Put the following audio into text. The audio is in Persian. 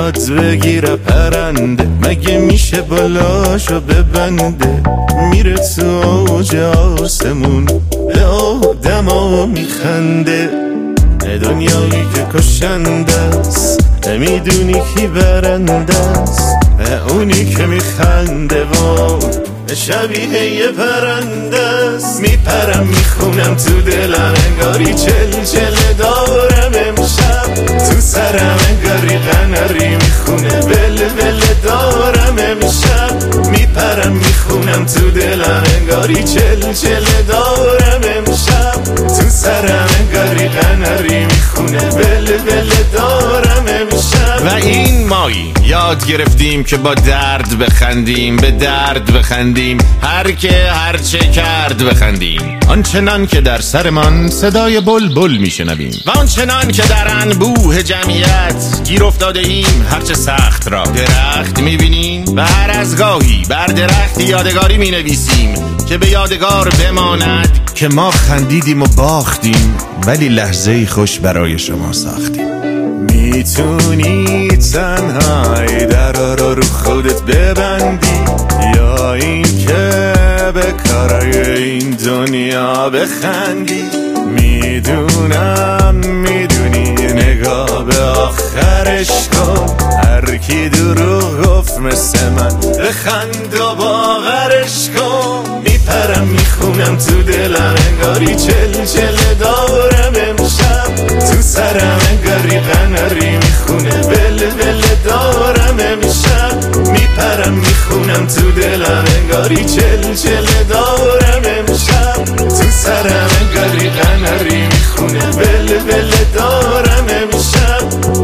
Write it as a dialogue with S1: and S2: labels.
S1: یاد بگیره پرنده، مگه میشه بالاشو ببنده، میره تو اوج آسمون به آدما میخنده. دنیایی که کشنده است، نمیدونی کی برنده است، اونی که میخنده و شبیه یه پرنده است. میپرم میخونم تو دلم انگاری چل دارم امشب، تو سرم انگاری قناری میخونه ول دارم امشب. میپرم میخونم تو دلم انگاری چل دارم امشب، تو سرم انگاری قناری میخونه ول دارم امشب.
S2: و این مایی یاد گرفتیم که با درد بخندیم، به درد بخندیم، هر که هر چه کرد بخندیم. آنچنان که در سرمان صدای بلبل میشنویم و آنچنان که در انبوه جمعیت گیر افتاده ایم، هرچه سخت را درخت میبینیم و هر از گاهی بر درخت یادگاری مینویسیم که به یادگار بماند که ما خندیدیم و باختیم، ولی لحظه خوش برای شما ساختیم.
S1: میتونی تنهایی درا رو خودت ببندی، یا این که به کارای این دنیا بخندی. میدونی نگاه به آخرش کن، هر کی دروغ گفت مثل من بخند و باورش کن. میپرم میخونم تو دلم انگاری چل دارم امشب، تو سرم انگاری قناری میخونه ول دارم امشب. میپرم میخونم تو دلم انگاری چل دارم امشب، تو سرم انگاری قناری میخونه ول دارم امشب.